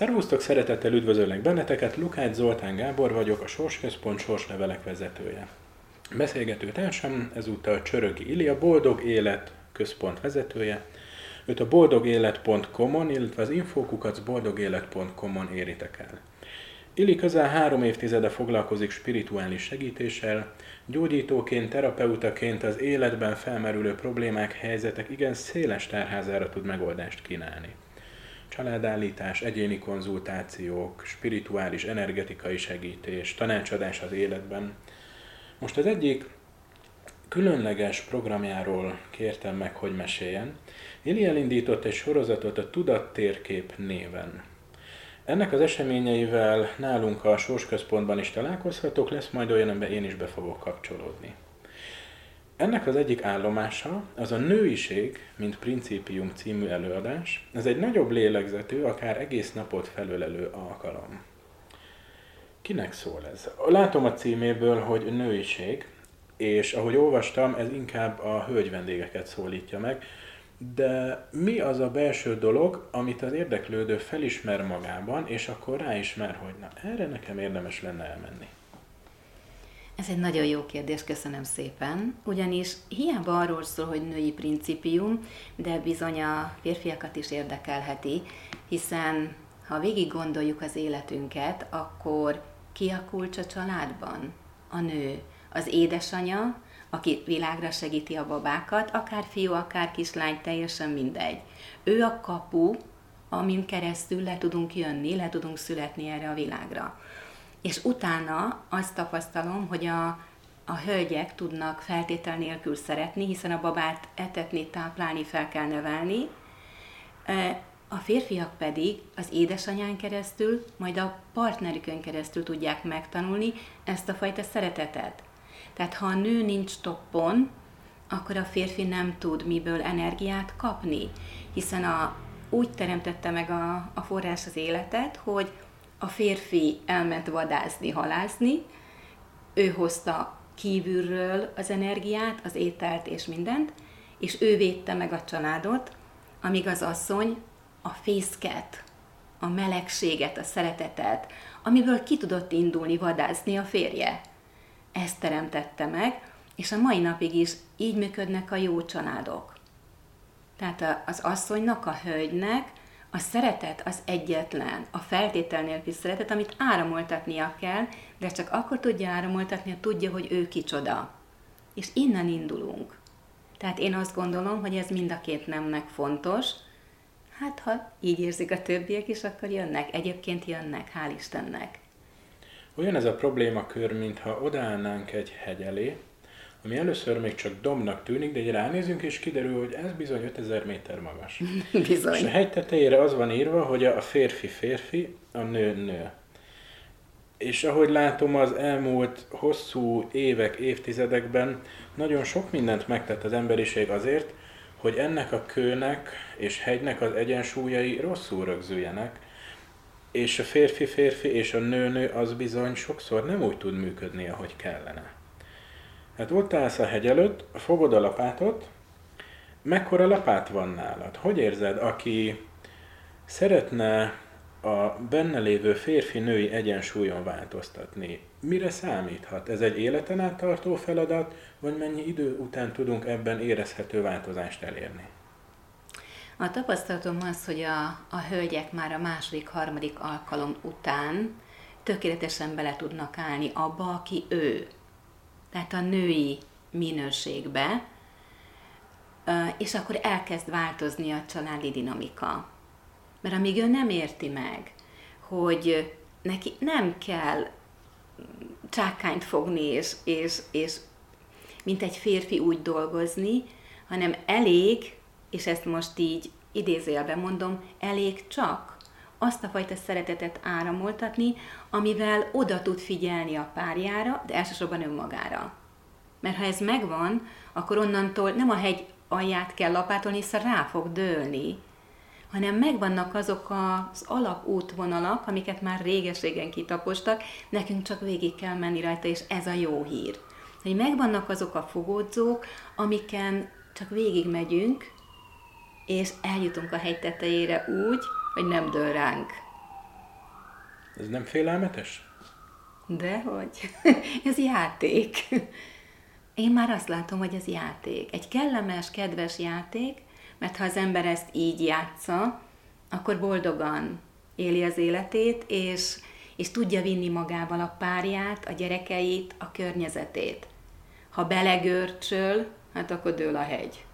Szervusztok, szeretettel üdvözöllek benneteket, Lukács Zoltán Gábor vagyok, a Sorsközpont sorslevelek vezetője. Beszélgető társam ezúttal Csörögi Ili, a Boldog Élet központ vezetője. Őt a boldogélet.com-on, illetve az infokukacboldogélet.com-on éritek el. Ili közel 3 évtizede foglalkozik spirituális segítéssel, gyógyítóként, terapeutaként az életben felmerülő problémák, helyzetek igen széles tárházára tud megoldást kínálni. Családállítás, egyéni konzultációk, spirituális, energetikai segítés, tanácsadás az életben. Most az egyik különleges programjáról kértem meg, hogy meséljen. Ili elindított egy sorozatot a Tudattérkép néven. Ennek az eseményeivel nálunk a Sorsközpontban is találkozhatok, lesz majd olyan, amiben én is be fogok kapcsolódni. Ennek az egyik állomása az a Nőiség, mint Principium című előadás. Ez egy nagyobb lélegzetű, akár egész napot felölelő alkalom. Kinek szól ez? Látom a címéből, hogy Nőiség, és ahogy olvastam, ez inkább a hölgy vendégeket szólítja meg, de mi az a belső dolog, amit az érdeklődő felismer magában, és akkor ráismer, hogy na, erre nekem érdemes lenne elmenni? Ez egy nagyon jó kérdés, köszönöm szépen, ugyanis hiába arról szól, hogy női principium, de bizony a férfiakat is érdekelheti, hiszen ha végig gondoljuk az életünket, akkor ki a kulcs a családban? A nő, az édesanya, aki világra segíti a babákat, akár fiú, akár kislány, teljesen mindegy. Ő a kapu, amin keresztül le tudunk jönni, le tudunk születni erre a világra. És utána azt tapasztalom, hogy a hölgyek tudnak feltétel nélkül szeretni, hiszen a babát etetni, táplálni, fel kell nevelni. A férfiak pedig az édesanyán keresztül, majd a partnerükön keresztül tudják megtanulni ezt a fajta szeretetet. Tehát ha a nő nincs toppon, akkor a férfi nem tud miből energiát kapni, hiszen úgy teremtette meg a forrás az életet, hogy a férfi elment vadászni, halászni, ő hozta kívülről az energiát, az ételt és mindent, és ő védte meg a családot, amíg az asszony a fészket, a melegséget, a szeretetet, amiből ki tudott indulni, vadászni a férje. Ezt teremtette meg, és a mai napig is így működnek a jó családok. Tehát az asszonynak, a hölgynek a szeretet az egyetlen, a feltétel nélkül szeretet, amit áramoltatnia kell, de csak akkor tudja áramoltatni, ha tudja, hogy ő kicsoda. És innen indulunk. Tehát én azt gondolom, hogy ez mind a két nemnek fontos. Hát ha így érzik a többiek is, akkor jönnek. Egyébként jönnek, hál' Istennek. Olyan ez a problémakör, mintha odaállnánk egy hegy elé, ami először még csak dombnak tűnik, de egy ránézünk és kiderül, hogy ez bizony 5000 méter magas. Bizony. És a hegy tetejére az van írva, hogy a férfi férfi, a nő nő. És ahogy látom, az elmúlt hosszú évek, évtizedekben nagyon sok mindent megtett az emberiség azért, hogy ennek a kőnek és hegynek az egyensúlyai rosszul rögzüljenek, és a férfi férfi és a nő nő az bizony sokszor nem úgy tud működni, ahogy kellene. Hát ott állsz a hegy előtt, fogod a lapátot, mekkora lapát van nálad? Hogy érzed, aki szeretne a benne lévő férfi-női egyensúlyon változtatni? Mire számíthat? Ez egy életen át tartó feladat, vagy mennyi idő után tudunk ebben érezhető változást elérni? A tapasztalatom az, hogy a hölgyek már a második, harmadik alkalom után tökéletesen bele tudnak állni abba, aki ő. Tehát a női minőségbe, és akkor elkezd változni a családi dinamika. Mert amíg ő nem érti meg, hogy neki nem kell csákányt fogni, és mint egy férfi úgy dolgozni, hanem elég, és ezt most így idézőjelben mondom, elég csak azt a fajta szeretetet áramoltatni, amivel oda tud figyelni a párjára, de elsősorban önmagára. Mert ha ez megvan, akkor onnantól nem a hegy alját kell lapátolni, hiszen rá fog dőlni, hanem megvannak azok az alapútvonalak, amiket már réges-régen kitapostak, nekünk csak végig kell menni rajta, és ez a jó hír. Hogy megvannak azok a fogódzók, amiken csak végig megyünk, és eljutunk a hegy tetejére úgy, hogy nem dől ránk. Ez nem félelmetes? Dehogy. Ez játék. Én már azt látom, hogy ez játék. Egy kellemes, kedves játék, mert ha az ember ezt így játsza, akkor boldogan éli az életét, és tudja vinni magával a párját, a gyerekeit, a környezetét. Ha belegörcsöl, hát akkor dől a hegy.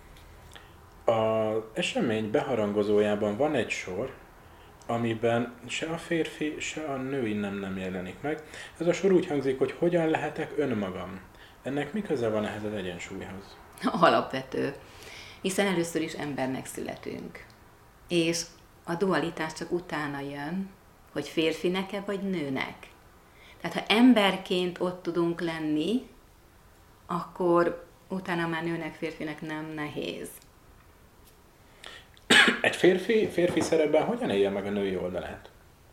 Az esemény beharangozójában van egy sor, amiben se a férfi, se a női nem jelenik meg. Ez a sor úgy hangzik, hogy hogyan lehetek önmagam. Ennek mi köze van ehhez az egyensúlyhoz? Alapvető. Hiszen először is embernek születünk. És a dualitás csak utána jön, hogy férfinek-e vagy nőnek. Tehát ha emberként ott tudunk lenni, akkor utána már nőnek, férfinek nem nehéz. Egy férfi szerepben hogyan élje meg a női oldalát?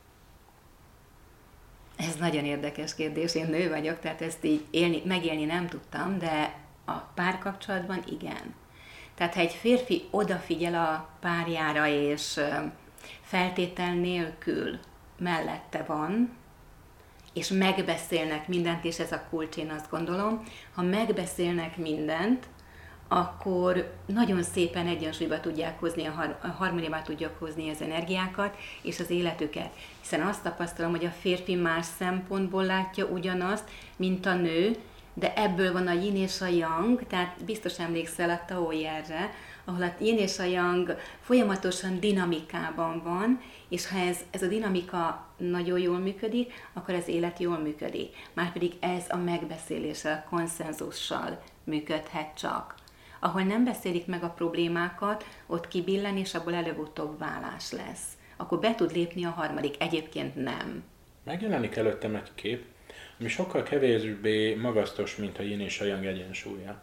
Ez nagyon érdekes kérdés, én nő vagyok, tehát ezt így megélni nem tudtam, de a párkapcsolatban igen. Tehát ha egy férfi odafigyel a párjára, és feltétel nélkül mellette van, és megbeszélnek mindent, és ez a kulcs, én azt gondolom, ha megbeszélnek mindent, akkor nagyon szépen egyensúlyba tudják hozni, a harmóniába tudják hozni az energiákat és az életüket. Hiszen azt tapasztalom, hogy a férfi más szempontból látja ugyanazt, mint a nő, de ebből van a yin és a yang, tehát biztos emlékszel a Tao jelre, ahol a yin és a yang folyamatosan dinamikában van, és ha ez a dinamika nagyon jól működik, akkor az élet jól működik. Márpedig ez a megbeszéléssel, a konszenzussal működhet csak. Ahol nem beszélik meg a problémákat, ott kibillen, és abból előbb-utóbb válás lesz. Akkor be tud lépni a harmadik, egyébként nem. Megjelenik előttem egy kép, ami sokkal kevésbé magasztos, mint a yin és a yang egyensúlya.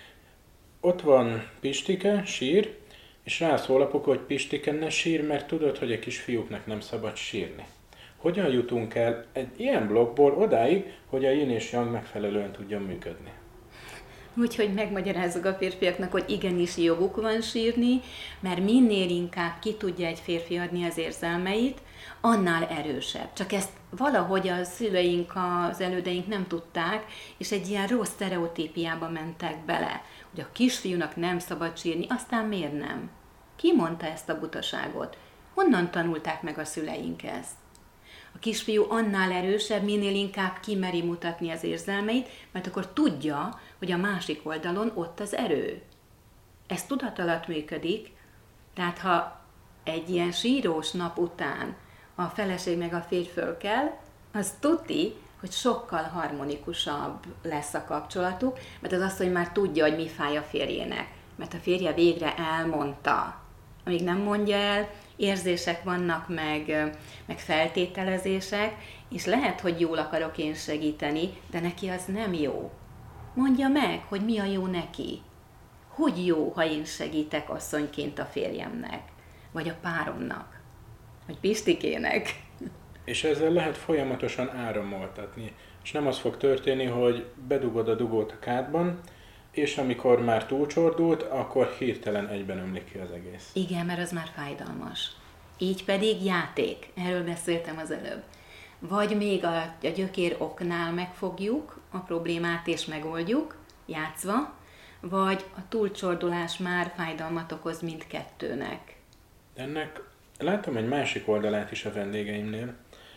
Ott van Pistike, sír, és rászól apuka, hogy Pistike, ne sír, mert tudod, hogy a kisfiúknak nem szabad sírni. Hogyan jutunk el egy ilyen blokkból odáig, hogy a yin és yang megfelelően tudjon működni? Úgyhogy megmagyarázzuk a férfiaknak, hogy igenis joguk van sírni, mert minél inkább ki tudja egy férfi adni az érzelmeit, annál erősebb. Csak ezt valahogy a szüleink, az elődeink nem tudták, és egy ilyen rossz sztereotípiába mentek bele, hogy a kisfiúnak nem szabad sírni, aztán miért nem? Ki mondta ezt a butaságot? Honnan tanulták meg a szüleink ezt? A kisfiú annál erősebb, minél inkább kimeri mutatni az érzelmeit, mert akkor tudja, hogy a másik oldalon ott az erő. Ez tudat alatt működik, tehát ha egy ilyen sírós nap után a feleség meg a férj fölkel, az tuti, hogy sokkal harmonikusabb lesz a kapcsolatuk, mert az azt, hogy már tudja, hogy mi fáj a férjének. Mert a férje végre elmondta. Amíg nem mondja el, érzések vannak, meg feltételezések, és lehet, hogy jól akarok én segíteni, de neki az nem jó. Mondja meg, hogy mi a jó neki. Hogy jó, ha én segítek asszonyként a férjemnek, vagy a páromnak, vagy Pistikének. És ezzel lehet folyamatosan áramoltatni. És nem az fog történni, hogy bedugod a dugót a kádban, és amikor már túlcsordult, akkor hirtelen egyben ömlik ki az egész. Igen, mert az már fájdalmas. Így pedig játék. Erről beszéltem az előbb. Vagy még a gyökér oknál megfogjuk a problémát és megoldjuk, játszva, vagy a túlcsordulás már fájdalmat okoz mindkettőnek. Ennek látom egy másik oldalát is a vendégeimnél.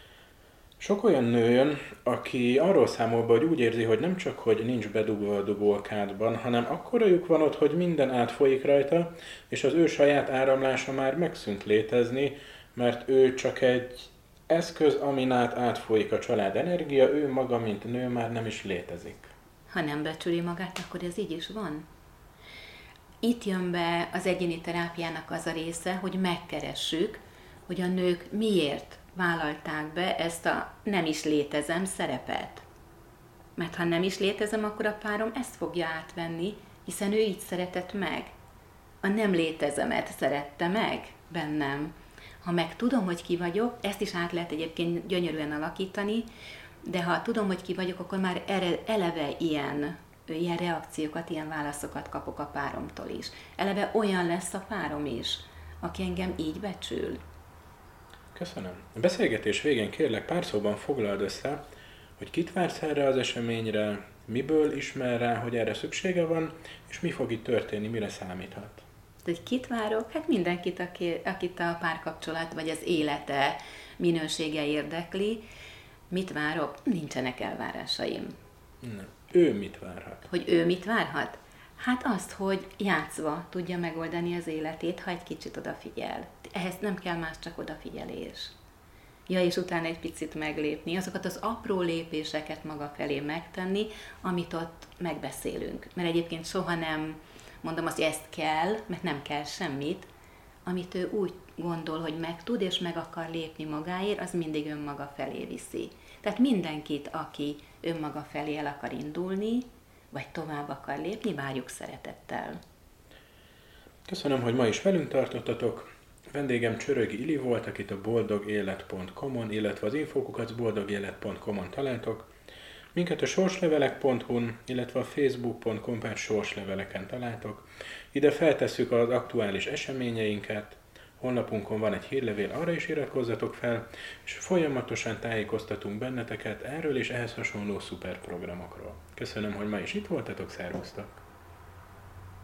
Sok olyan nő jön, aki arról számol be, hogy úgy érzi, hogy nem csak, hogy nincs bedugva a dugó a kádban, hanem akkora lyuk van ott, hogy minden átfolyik rajta, és az ő saját áramlása már megszűnt létezni, mert ő csak egy eszköz, amin átfolyik a család energia, ő maga, mint nő már nem is létezik. Ha nem becsüli magát, akkor ez így is van. Itt jön be az egyéni terápiának az a része, hogy megkeressük, hogy a nők miért vállalták be ezt a nem is létezem szerepet. Mert ha nem is létezem, akkor a párom ezt fogja átvenni, hiszen ő így szeretett meg. A nem létezemet szerette meg bennem. Ha meg tudom, hogy ki vagyok, ezt is át lehet egyébként gyönyörűen alakítani, de ha tudom, hogy ki vagyok, akkor már eleve ilyen reakciókat, ilyen válaszokat kapok a páromtól is. Eleve olyan lesz a párom is, aki engem így becsül. Köszönöm. A beszélgetés végén kérlek pár szóban foglald össze, hogy kit vársz erre az eseményre, miből ismer rá, hogy erre szüksége van, és mi fog itt történni, mire számíthat. Hogy kit várok? Hát mindenkit, akit a párkapcsolat vagy az élete minősége érdekli. Mit várok? Nincsenek elvárásaim. Nem. Ő mit várhat? Hogy ő mit várhat? Hát azt, hogy játszva tudja megoldani az életét, ha egy kicsit odafigyel. Ehhez nem kell más, csak odafigyelés. Ja, és utána egy picit meglépni, azokat az apró lépéseket maga felé megtenni, amit ott megbeszélünk. Mert egyébként soha nem mondom azt, hogy ezt kell, mert nem kell semmit, amit ő úgy gondol, hogy meg tud és meg akar lépni magáért, az mindig önmaga felé viszi. Tehát mindenkit, aki önmaga felé el akar indulni, vagy tovább akar lépni, várjuk szeretettel. Köszönöm, hogy ma is velünk tartottatok. Vendégem Csörögi Ili volt, akit a boldogelet.com-on, illetve az infokukacboldogelet.com-on találtok. Minket a sorslevelek.hu-n, illetve a facebook.com/sorsleveleken találtok. Ide feltesszük az aktuális eseményeinket, honlapunkon van egy hírlevél, arra is iratkozzatok fel, és folyamatosan tájékoztatunk benneteket erről és ehhez hasonló szuper programokról. Köszönöm, hogy ma is itt voltatok, szervusztok!